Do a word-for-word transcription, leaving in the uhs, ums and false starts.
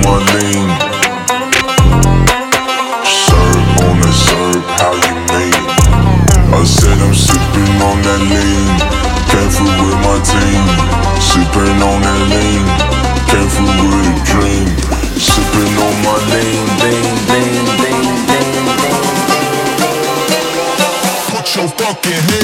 my lean. Serve on the serve, how you mean? I said I'm sipping on that lean. Careful with my team. Sipping on that lean. Careful with a dream. Sipping on my lean, lean, lean, lean, lean, lean. Put your fucking hands